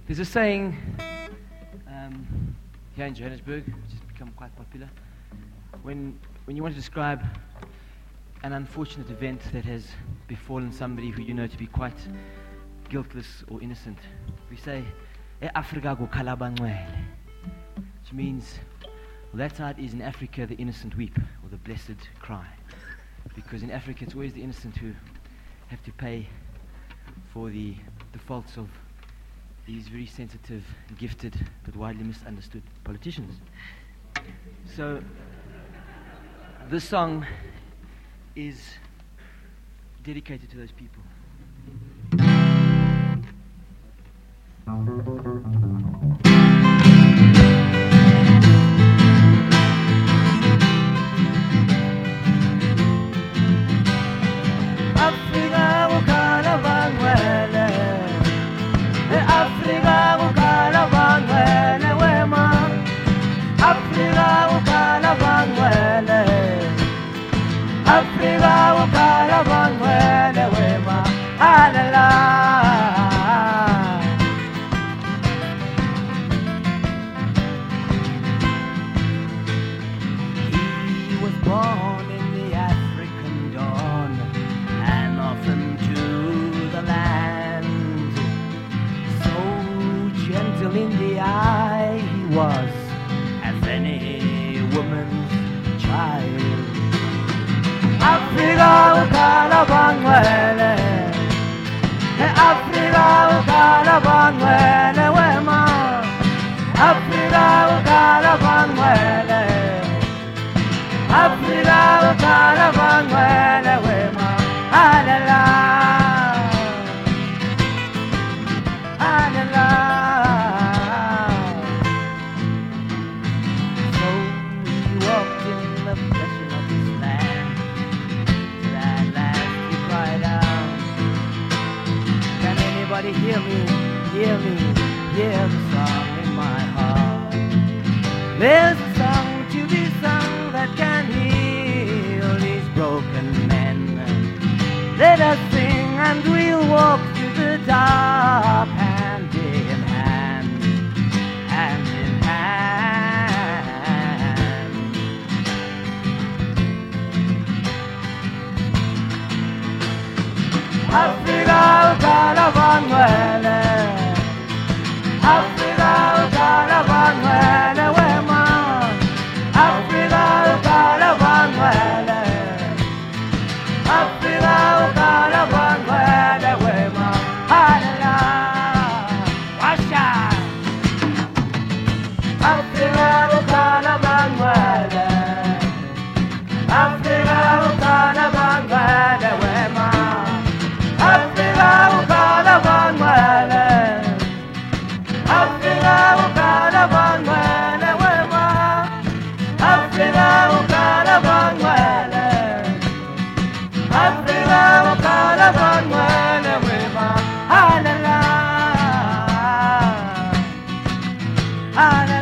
There's a saying here in Johannesburg, which has become quite popular, when you want to describe an unfortunate event that has befallen somebody who you know to be quite guiltless or innocent, we say, Afrika kukhala bangcwele, which means, well, that's how it is in Africa, the innocent weep, or the blessed cry. Because in Africa, it's always the innocent who have to pay for the faults of these very sensitive, gifted, but widely misunderstood politicians. So, this song is dedicated to those people. He was born in the African dawn and orphaned to the land. So gentle in the eye he was as any woman's child. Afrika ukhala bangcwele, Afrika ukhala bangcwele wema, Afrika ukhala bangcwele, Afrika ukhala bangcwele wema, alala, alala. So he walked in the blessing of his land. At last he cried out, can anybody hear me, hear me, hear the song in my heart? There's a song to be sung that can heal these broken men. Let us sing and we'll walk through the dark hand in hand, hand in hand. Afrika ukhala bangcwele, Afrika ukhala bangcwele wema, Afrika ukhala bangcwele, Afrika ukhala bangcwele wema, alala, washa. Afrika ukhala bangcwele, Afrika ukhala bangcwele wema, Afrika ukhala bangcwele, Afrika ukhala bangcwele wema, Afrika ukhala bangcwele, Afrika ukhala bangcwele wema, alala, alala.